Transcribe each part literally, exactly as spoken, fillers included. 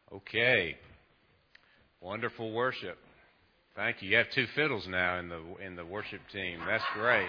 Okay. Wonderful worship. Thank you. You have two fiddles now in the in the worship team. That's great.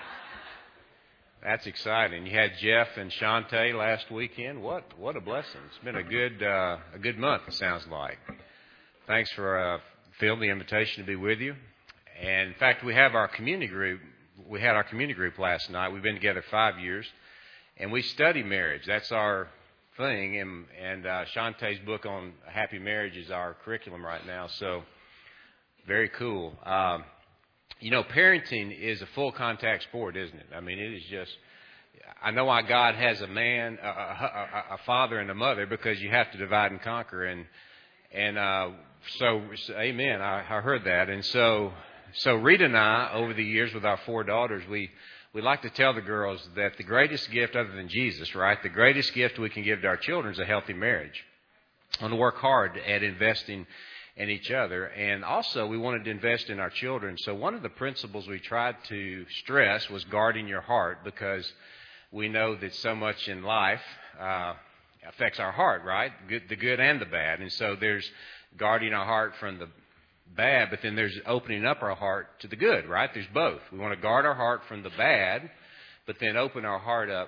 That's exciting. You had Jeff and Shante last weekend. What what a blessing. It's been a good uh, a good month, it sounds like. Thanks for uh, Phil, the invitation to be with you. And in fact, we have our community group. We had our community group last night. We've been together five years, and we study marriage. That's our thing. And, and uh, Shantae's book on happy marriage is our curriculum right now. So very cool. Um, you know, parenting is a full contact sport, isn't it? I mean, it is just. I know why God has a man, a, a, a father, and a mother, because you have to divide and conquer. And and uh, so, amen. I, I heard that. And so. So Rita and I, over the years with our four daughters, we, we like to tell the girls that the greatest gift other than Jesus, right, the greatest gift we can give to our children is a healthy marriage. We want to work hard at investing in each other. And also we wanted to invest in our children. So one of the principles we tried to stress was guarding your heart, because we know that so much in life uh, affects our heart, right, good, the good and the bad. And so there's guarding our heart from the bad, but then there's opening up our heart to the good, right? There's both. We want to guard our heart from the bad, but then open our heart up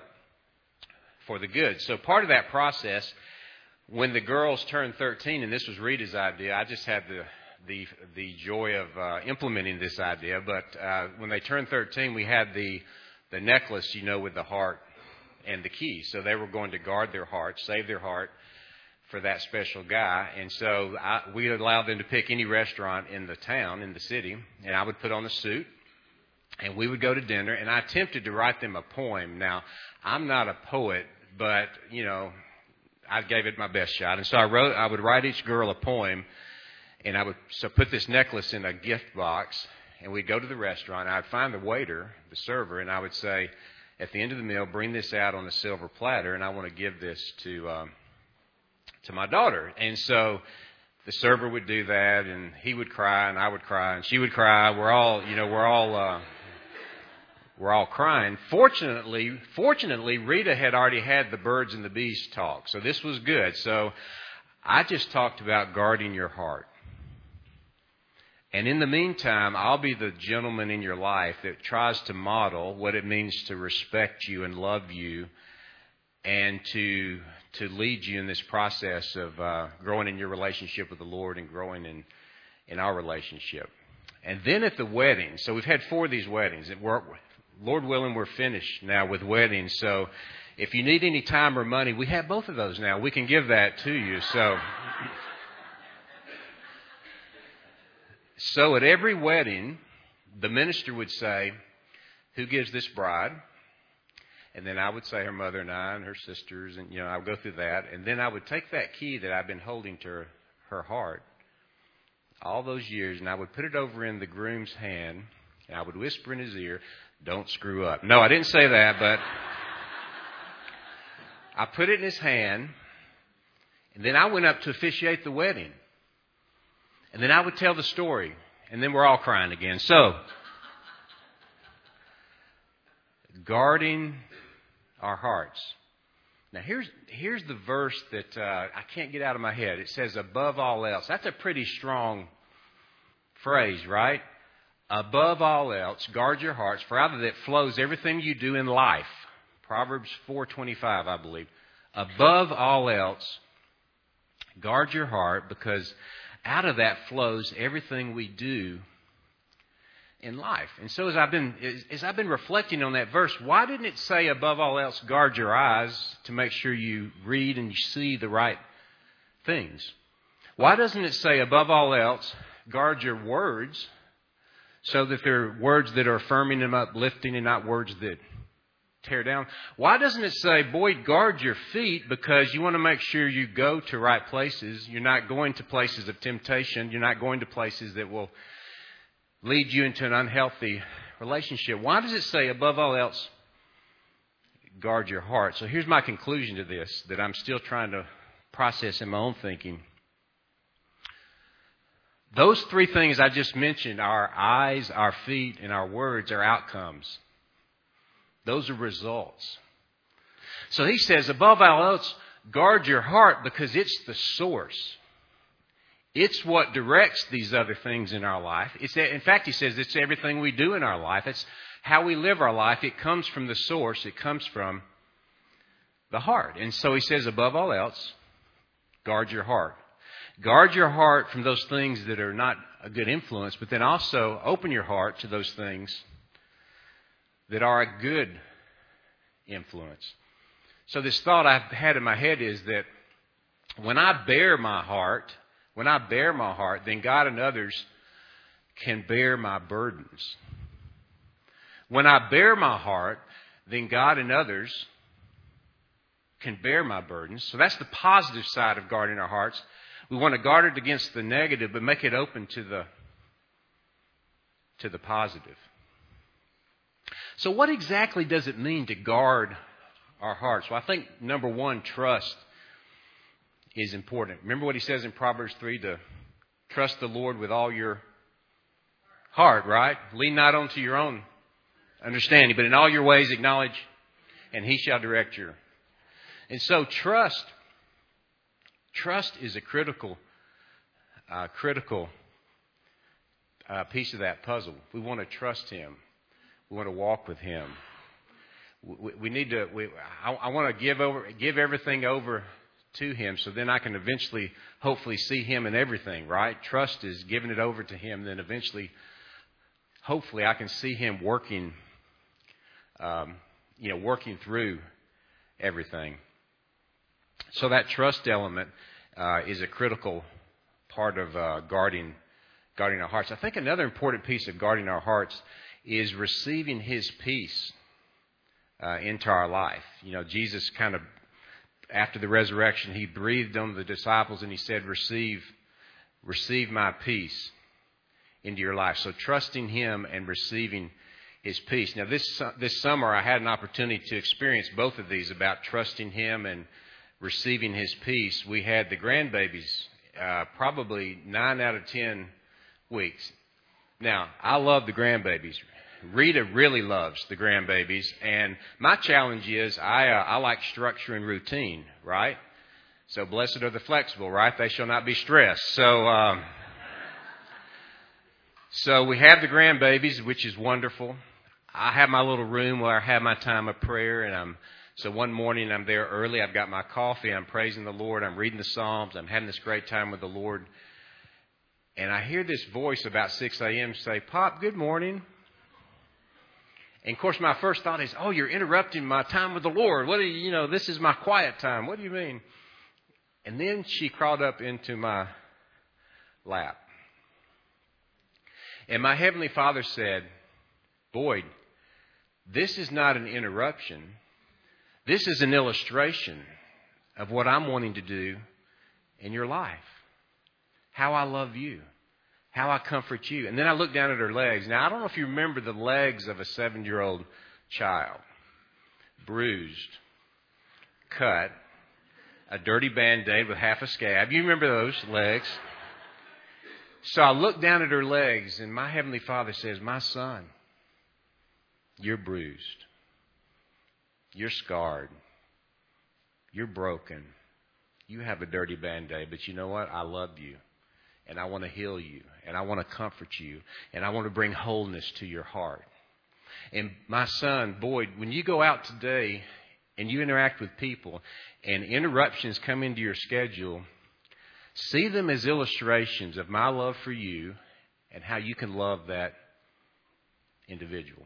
for the good. So part of that process, when the girls turned thirteen, and this was Rita's idea, I just had the the the joy of uh, implementing this idea, but uh, when they turned thirteen, we had the the necklace, you know, with the heart and the key. So they were going to guard their heart, save their heart for that special guy. And so I, we allowed them to pick any restaurant in the town, in the city, and I would put on a suit, and we would go to dinner, and I attempted to write them a poem. Now, I'm not a poet, but, you know, I gave it my best shot. And so I wrote, I would write each girl a poem, and I would so put this necklace in a gift box, and we'd go to the restaurant, and I'd find the waiter, the server, and I would say, at the end of the meal, bring this out on a silver platter, and I want to give this to um, to my daughter. And so the server would do that, and he would cry, and I would cry, and she would cry. We're all, you know, we're all, uh, we're all crying. Fortunately, fortunately, Rita had already had the birds and the bees talk, so this was good. So I just talked about guarding your heart. And in the meantime, I'll be the gentleman in your life that tries to model what it means to respect you and love you, and to to lead you in this process of uh, growing in your relationship with the Lord and growing in, in our relationship. And then at the wedding, so we've had four of these weddings. And we're, Lord willing, we're finished now with weddings. So if you need any time or money, we have both of those now. We can give that to you. So, so at every wedding, the minister would say, "Who gives this bride?" And then I would say her mother and I and her sisters, and, you know, I would go through that. And then I would take that key that I've been holding to her, her heart all those years, and I would put it over in the groom's hand, and I would whisper in his ear, "Don't screw up." No, I didn't say that, but I put it in his hand, and then I went up to officiate the wedding. And then I would tell the story, and then we're all crying again. So, guarding our hearts. Now, here's here's the verse that uh, I can't get out of my head. It says, "Above all else." That's a pretty strong phrase, right? Above all else, guard your hearts, for out of it flows everything you do in life. Proverbs four twenty-five, I believe. Above all else, guard your heart, because out of that flows everything we do in life. And so as I've been as, as I've been reflecting on that verse, why didn't it say above all else, guard your eyes to make sure you read and you see the right things? Why doesn't it say above all else, guard your words, so that they're words that are affirming and uplifting and not words that tear down? Why doesn't it say, boy, guard your feet, because you want to make sure you go to right places. You're not going to places of temptation. You're not going to places that will lead you into an unhealthy relationship. Why does it say, above all else, guard your heart? So here's my conclusion to this that I'm still trying to process in my own thinking. Those three things I just mentioned, our eyes, our feet, and our words, are outcomes. Those are results. So he says, above all else, guard your heart, because it's the source. It's what directs these other things in our life. It's, in fact, he says it's everything we do in our life. It's how we live our life. It comes from the source. It comes from the heart. And so he says, above all else, guard your heart. Guard your heart from those things that are not a good influence, but then also open your heart to those things that are a good influence. So this thought I've had in my head is that when I bear my heart, when I bear my heart, then God and others can bear my burdens. When I bear my heart, then God and others can bear my burdens. So that's the positive side of guarding our hearts. We want to guard it against the negative, but make it open to the to the positive. So what exactly does it mean to guard our hearts? Well, I think, number one, trust is important. Remember what he says in Proverbs three, to trust the Lord with all your heart, right? Lean not onto your own understanding, but in all your ways acknowledge, and he shall direct your. And so trust, trust is a critical, uh, critical uh, piece of that puzzle. We want to trust him. We want to walk with him. We, we need to. We, I, I want to give over, give everything over to him, so then I can eventually, hopefully, see him in everything. Right? Trust is giving it over to him. Then eventually, hopefully, I can see him working. Um, you know, working through everything. So that trust element uh, is a critical part of uh, guarding, guarding our hearts. I think another important piece of guarding our hearts is receiving his peace uh, into our life. You know, Jesus kind of, after the resurrection, he breathed on the disciples and he said, receive, receive my peace into your life. So trusting him and receiving his peace. Now, this this summer, I had an opportunity to experience both of these, about trusting him and receiving his peace. We had the grandbabies uh, probably nine out of ten weeks. Now, I love the grandbabies. Rita really loves the grandbabies, and my challenge is I uh, I like structure and routine, right? So blessed are the flexible, right? They shall not be stressed. So. Um, So we have the grandbabies, which is wonderful. I have my little room where I have my time of prayer, and I'm so one morning I'm there early. I've got my coffee. I'm praising the Lord. I'm reading the Psalms. I'm having this great time with the Lord. And I hear this voice about six a.m. say, "Pop, good morning." And of course, my first thought is, "Oh, you're interrupting my time with the Lord. What do you, you know, this is my quiet time. What do you mean?" And then she crawled up into my lap. And my Heavenly Father said, "Boyd, this is not an interruption. This is an illustration of what I'm wanting to do in your life. How I love you. How I comfort you." And then I looked down at her legs. Now, I don't know if you remember the legs of a seven-year-old child. Bruised, cut, a dirty Band-Aid with half a scab. You remember those legs? So I look down at her legs, and my Heavenly Father says, "My son, you're bruised. You're scarred. You're broken. You have a dirty Band-Aid, but you know what? I love you, and I want to heal you, and I want to comfort you, and I want to bring wholeness to your heart. And my son, Boyd, when you go out today and you interact with people and interruptions come into your schedule, see them as illustrations of my love for you and how you can love that individual."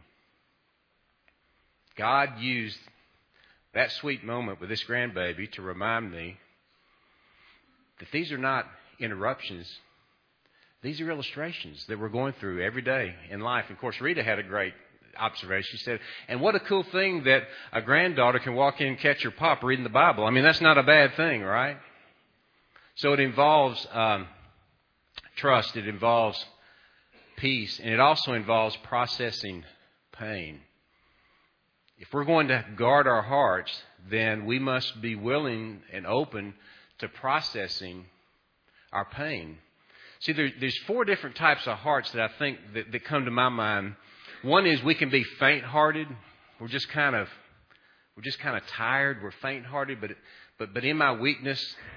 God used that sweet moment with this grandbaby to remind me that these are not interruptions. These are illustrations that we're going through every day in life. And of course, Rita had a great observation. She said, "And what a cool thing that a granddaughter can walk in and catch her pop reading the Bible. I mean, that's not a bad thing, right?" So it involves um, trust, it involves peace, and it also involves processing pain. If we're going to guard our hearts, then we must be willing and open to processing our pain. See, there, there's four different types of hearts that I think that, that come to my mind. One is we can be faint-hearted. We're just kind of, we're just kind of tired. We're faint-hearted, but but but in my weakness,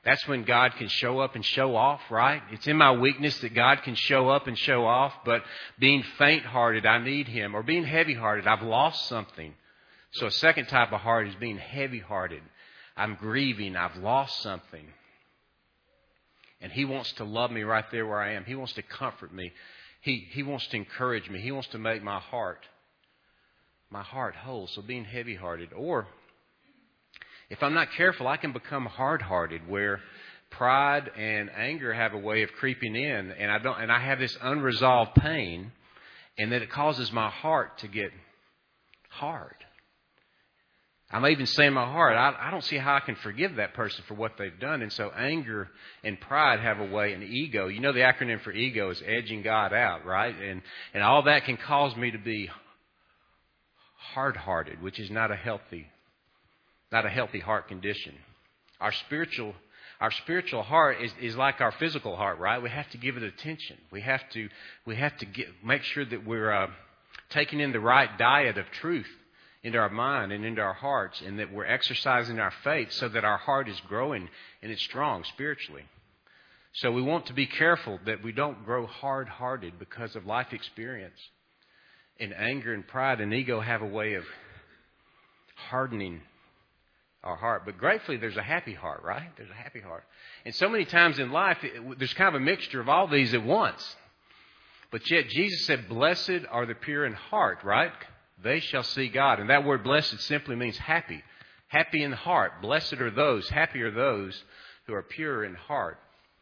That's when God can show up and show off, right? It's in my weakness that God can show up and show off, but being faint-hearted, I need Him. Or being heavy-hearted, I've lost something. So a second type of heart is being heavy-hearted. I'm grieving, I've lost something. And He wants to love me right there where I am. He wants to comfort me. He, he wants to encourage me. He wants to make my heart, my heart whole. So being heavy-hearted. Or if I'm not careful, I can become hard-hearted, where pride and anger have a way of creeping in, and I don't, and I have this unresolved pain, and that it causes my heart to get hard. I may even say in my heart, I, I don't see how I can forgive that person for what they've done. And so anger and pride have a way, and ego. You know the acronym for ego is edging God out, right? And and all that can cause me to be hard-hearted, which is not a healthy Not a healthy heart condition. Our spiritual, our spiritual heart is, is like our physical heart, right? We have to give it attention. We have to, we have to get, make sure that we're uh, taking in the right diet of truth into our mind and into our hearts, and that we're exercising our faith so that our heart is growing and it's strong spiritually. So we want to be careful that we don't grow hard-hearted because of life experience. And anger and pride and ego have a way of hardening our heart. But gratefully, there's a happy heart, right? There's a happy heart. And so many times in life, it, there's kind of a mixture of all these at once. But yet, Jesus said, blessed are the pure in heart, right? They shall see God. And that word blessed simply means happy. Happy in heart. Blessed are those, happy are those who are pure in heart,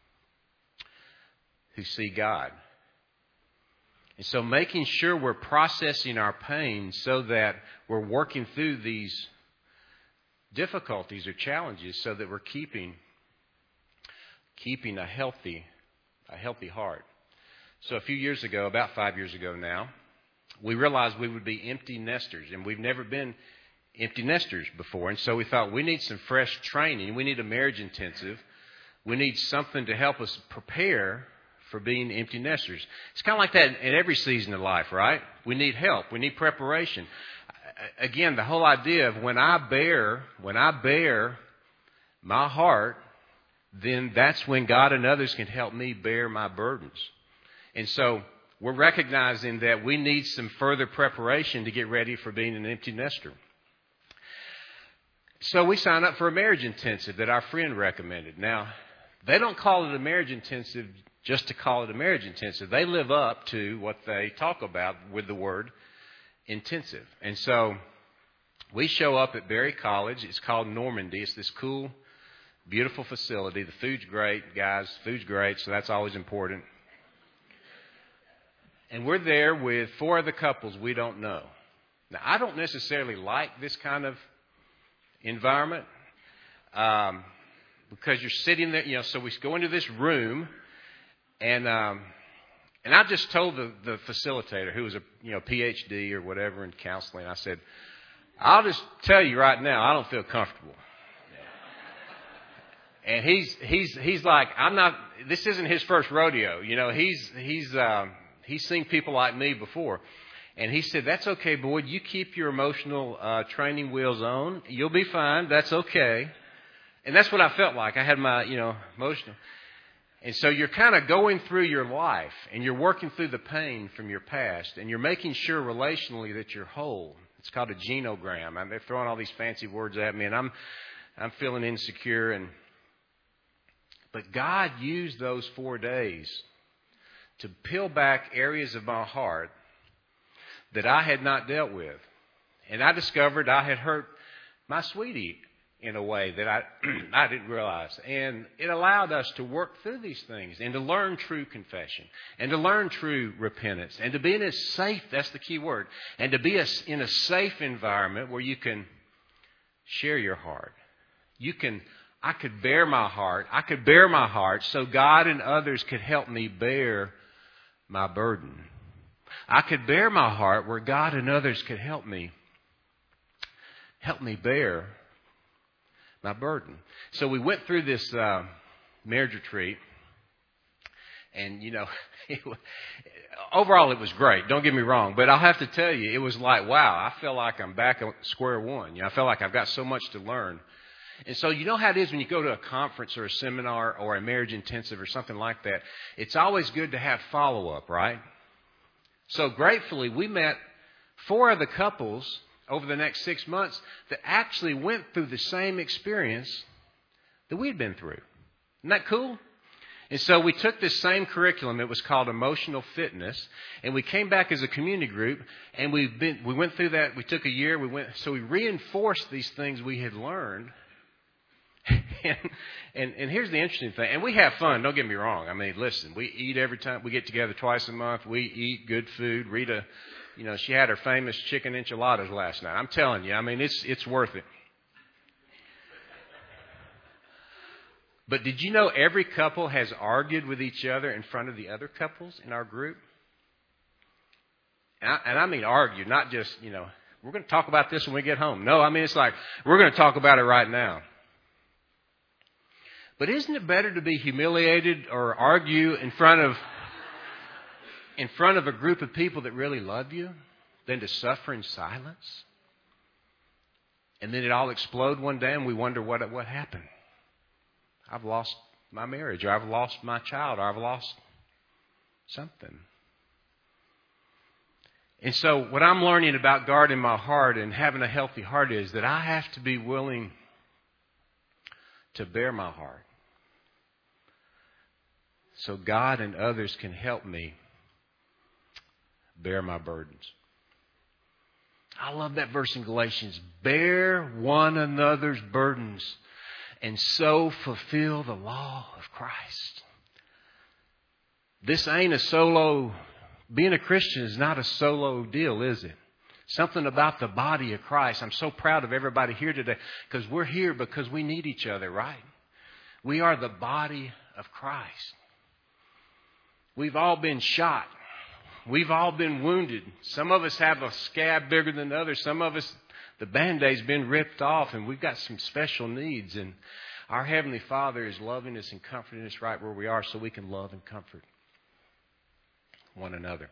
who see God. And so making sure we're processing our pain so that we're working through these difficulties or challenges so that we're keeping keeping a healthy a healthy heart. So a few years ago, about five years ago now, we realized we would be empty nesters, and we've never been empty nesters before. And so we thought we need some fresh training. We need a marriage intensive. We need something to help us prepare for being empty nesters. It's kind of like that in every season of life, right? We need help. We need preparation. Again, the whole idea of when I bear, when I bear my heart, then that's when God and others can help me bear my burdens. And so we're recognizing that we need some further preparation to get ready for being an empty nester. So we signed up for a marriage intensive that our friend recommended. Now, they don't call it a marriage intensive just to call it a marriage intensive. They live up to what they talk about with the word intensive. And so we show up at Berry College. It's called Normandy. It's this cool, beautiful facility. The food's great, guys. Food's great, so that's always important. And we're there with four other couples we don't know. Now, I don't necessarily like this kind of environment um, because you're sitting there, you know, so we go into this room, and um, and I just told the, the facilitator, who was a you know P H D or whatever in counseling, I said, I'll just tell you right now, I don't feel comfortable. And he's he's he's like, I'm not. This isn't his first rodeo, you know. He's he's um, he's seen people like me before, and he said, "That's okay, Boyd. You keep your emotional uh, training wheels on. You'll be fine. That's okay." And that's what I felt like. I had my you know emotional. And so you're kind of going through your life, and you're working through the pain from your past, and you're making sure relationally that you're whole. It's called a genogram. And they're throwing all these fancy words at me, and I'm I'm feeling insecure. And but God used those four days to peel back areas of my heart that I had not dealt with. And I discovered I had hurt my sweetie in a way that I I didn't realize. And it allowed us to work through these things and to learn true confession and to learn true repentance and to be in a safe, that's the key word, and to be a, in a safe environment where you can share your heart. You can, I could bear my heart. I could bear my heart so God and others could help me bear my burden. I could bear my heart where God and others could help me, help me bear my burden. So we went through this uh, marriage retreat, and you know, it was, overall it was great. Don't get me wrong, but I'll have to tell you, it was like, wow, I feel like I'm back at square one. You know, I feel like I've got so much to learn. And so you know how it is when you go to a conference or a seminar or a marriage intensive or something like that. It's always good to have follow-up, right? So gratefully, we met four other couples over the next six months that actually went through the same experience that we'd been through. Isn't that cool? And so we took this same curriculum. It was called Emotional Fitness. And we came back as a community group. And we've been, we went through that. We took a year. We went, so we reinforced these things we had learned. and, and, and here's the interesting thing. And we have fun. Don't get me wrong. I mean, listen, we eat every time. We get together twice a month. We eat good food. Rita, you know, she had her famous chicken enchiladas last night. I'm telling you, I mean, it's it's worth it. But did you know every couple has argued with each other in front of the other couples in our group? And I, and I mean argue, not just, you know, we're going to talk about this when we get home. No, I mean, it's like, we're going to talk about it right now. But isn't it better to be humiliated or argue in front of in front of a group of people that really love you than to suffer in silence? And then it all explode one day and we wonder what what happened. I've lost my marriage, or I've lost my child, or I've lost something. And so what I'm learning about guarding my heart and having a healthy heart is that I have to be willing to bear my heart so God and others can help me bear my burdens. I love that verse in Galatians. Bear one another's burdens and so fulfill the law of Christ. This ain't a solo, being a Christian is not a solo deal, is it? Something about the body of Christ. I'm so proud of everybody here today because we're here because we need each other, right? We are the body of Christ. We've all been shot. We've all been wounded. Some of us have a scab bigger than others. Some of us, the Band-Aid's been ripped off and we've got some special needs. And our Heavenly Father is loving us and comforting us right where we are so we can love and comfort one another.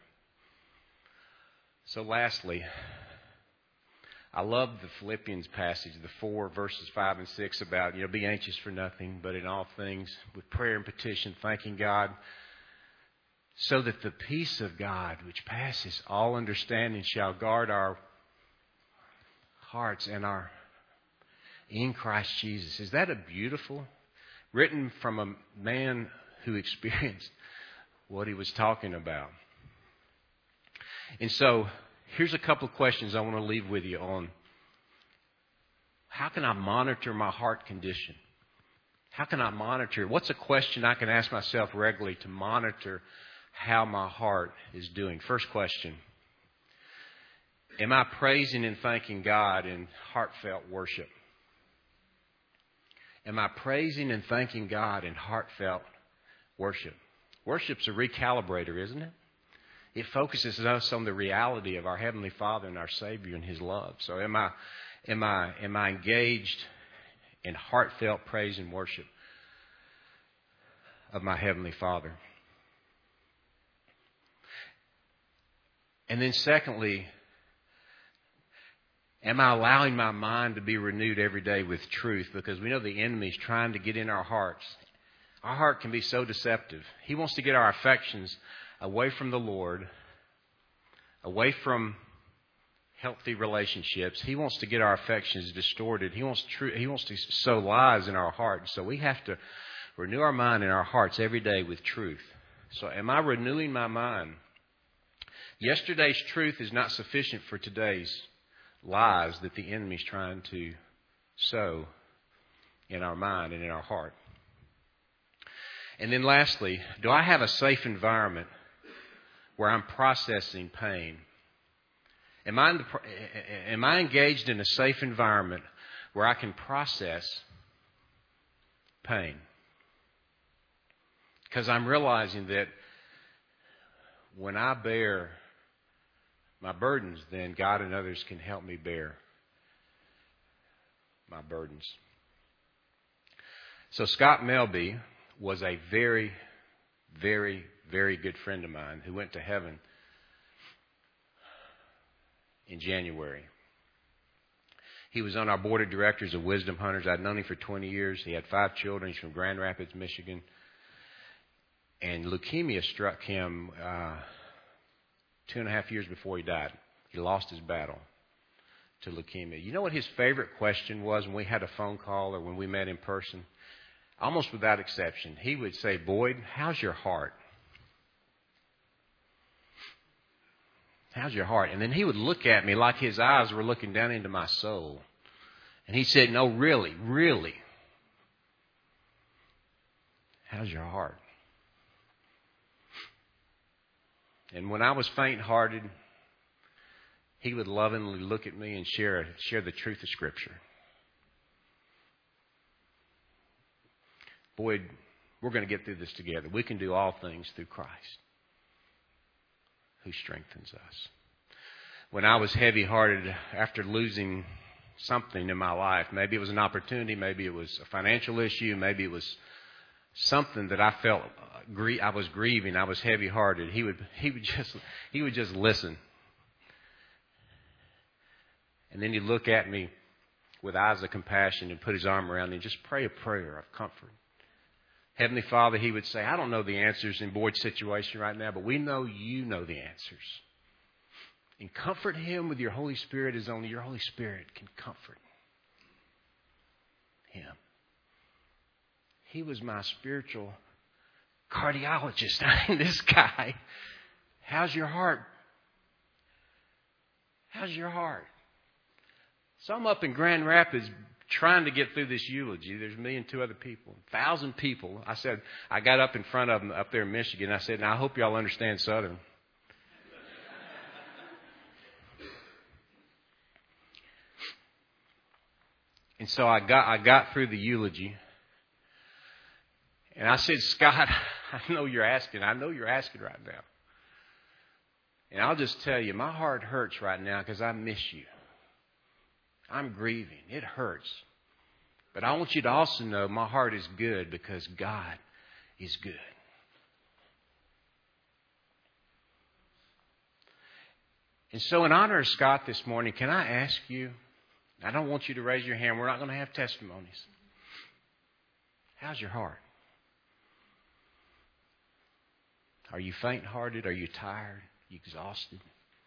So lastly, I love the Philippians passage, the four verses five and six about, you know, be anxious for nothing, but in all things with prayer and petition, thanking God, so that the peace of God, which passes all understanding, shall guard our hearts and our in Christ Jesus. Is that a beautiful, written from a man who experienced what he was talking about? And so here's a couple of questions I want to leave with you on how can I monitor my heart condition? How can I monitor? What's a question I can ask myself regularly to monitor how my heart is doing? First question. Am I praising and thanking God in heartfelt worship? Am I praising and thanking God in heartfelt worship? Worship's a recalibrator, isn't it? It focuses us on the reality of our Heavenly Father and our Savior and His love. So am I, am I, am I engaged in heartfelt praise and worship of my Heavenly Father? And then secondly, am I allowing my mind to be renewed every day with truth? Because we know the enemy is trying to get in our hearts. Our heart can be so deceptive. He wants to get our affections away from the Lord, away from healthy relationships. He wants to get our affections distorted. He wants tr- He wants to sow lies in our hearts. So we have to renew our mind and our hearts every day with truth. So am I renewing my mind? Yesterday's truth is not sufficient for today's lies that the enemy is trying to sow in our mind and in our heart. And then lastly, do I have a safe environment where I'm processing pain? Am I, in the, am I engaged in a safe environment where I can process pain? Because I'm realizing that when I bear my burdens, then God and others can help me bear my burdens. So Scott Melby was a very, very, very good friend of mine who went to heaven in January. He was on our board of directors of Wisdom Hunters. I'd known him for twenty years. He had five children. He's from Grand Rapids, Michigan. And leukemia struck him uh, two and a half years before he died. He lost his battle to leukemia. You know what his favorite question was when we had a phone call or when we met in person? Almost without exception, he would say, "Boyd, how's your heart? How's your heart?" And then he would look at me like his eyes were looking down into my soul. And he said, "No, really, really. How's your heart?" And when I was faint-hearted, he would lovingly look at me and share, share the truth of Scripture. Boyd, we're going to get through this together. We can do all things through Christ, who strengthens us. When I was heavy-hearted after losing something in my life, maybe it was an opportunity, maybe it was a financial issue, maybe it was something that I felt I was grieving, I was heavy-hearted. He would he would just he would just listen, and then he'd look at me with eyes of compassion and put his arm around me and just pray a prayer of comfort. Heavenly Father, he would say, "I don't know the answers in Boyd's situation right now, but we know you know the answers. And comfort him with your Holy Spirit as only your Holy Spirit can comfort him." He was my spiritual cardiologist. I mean, this guy, how's your heart? How's your heart? So I'm up in Grand Rapids trying to get through this eulogy. There's me and two other people, a thousand people. I said, I got up in front of them up there in Michigan. I said, "Now I hope y'all understand Southern." And so I got I got through the eulogy. And I said, "Scott, I know you're asking. I know you're asking right now. And I'll just tell you, my heart hurts right now because I miss you. I'm grieving. It hurts. But I want you to also know my heart is good because God is good." And so in honor of Scott this morning, can I ask you, I don't want you to raise your hand. We're not going to have testimonies. How's your heart? Are you faint-hearted? Are you tired? Are you exhausted?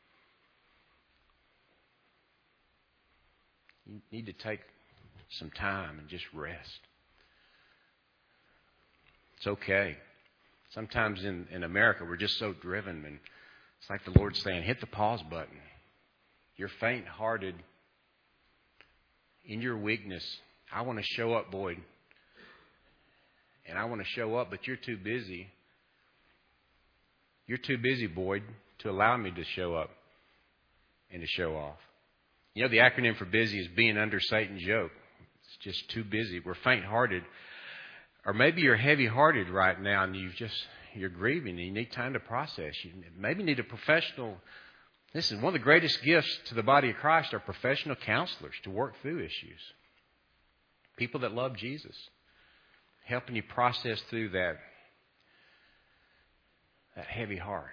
You need to take some time and just rest. It's okay. Sometimes in, in America, we're just so driven, and it's like the Lord's saying, hit the pause button. You're faint-hearted in your weakness. I want to show up, Boyd. And I want to show up, but you're too busy. You're too busy, Boyd, to allow me to show up and to show off. You know, the acronym for busy is being under Satan's yoke. It's just too busy. We're faint-hearted. Or maybe you're heavy-hearted right now and you've just, you're grieving and you need time to process. You maybe need a professional. Listen, one of the greatest gifts to the body of Christ are professional counselors to work through issues. People that love Jesus, helping you process through that, that heavy heart.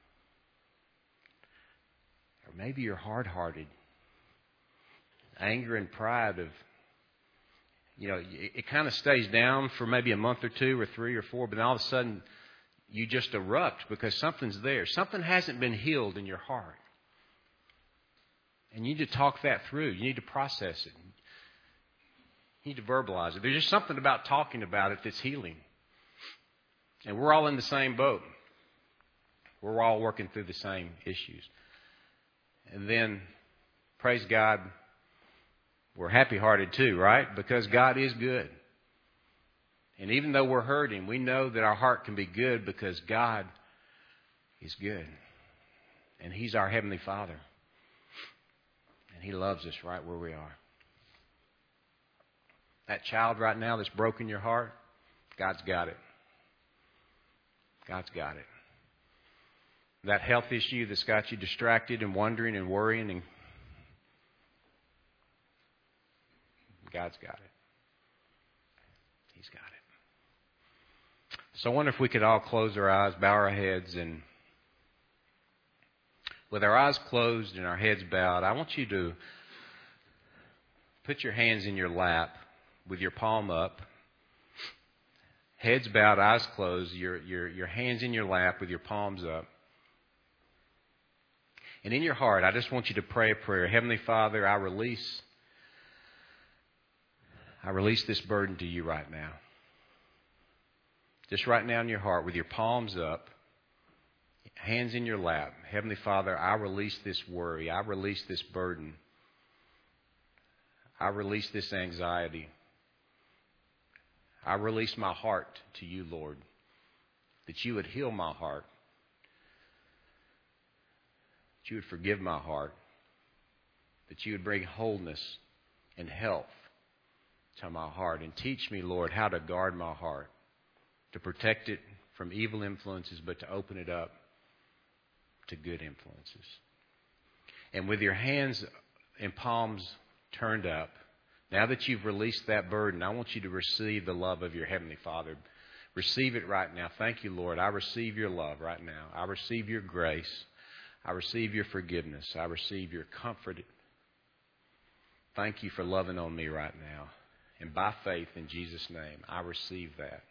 Or maybe you're hard-hearted. Anger and pride of, you know, it, it kind of stays down for maybe a month or two or three or four, but then all of a sudden you just erupt because something's there. Something hasn't been healed in your heart. And you need to talk that through. You need to process it. You need to verbalize it. There's just something about talking about it that's healing. And we're all in the same boat. We're all working through the same issues. And then, praise God, we're happy-hearted too, right? Because God is good. And even though we're hurting, we know that our heart can be good because God is good. And He's our Heavenly Father. And He loves us right where we are. That child right now that's broken your heart, God's got it. God's got it. That health issue that's got you distracted and wondering and worrying, and God's got it. He's got it. So I wonder if we could all close our eyes, bow our heads, and with our eyes closed and our heads bowed, I want you to put your hands in your lap with your palm up, heads bowed, eyes closed, your, your, your hands in your lap with your palms up. And in your heart, I just want you to pray a prayer. Heavenly Father, I release, I release this burden to you right now. Just right now in your heart with your palms up, hands in your lap. Heavenly Father, I release this worry. I release this burden. I release this anxiety. I release my heart to you, Lord, that you would heal my heart, that you would forgive my heart, that you would bring wholeness and health to my heart, and teach me, Lord, how to guard my heart, to protect it from evil influences, but to open it up to good influences. And with your hands and palms turned up, now that you've released that burden, I want you to receive the love of your Heavenly Father. Receive it right now. Thank you, Lord. I receive your love right now. I receive your grace. I receive your forgiveness. I receive your comfort. Thank you for loving on me right now. And by faith in Jesus' name, I receive that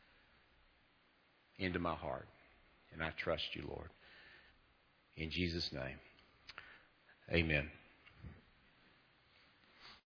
into my heart. And I trust you, Lord. In Jesus' name, amen.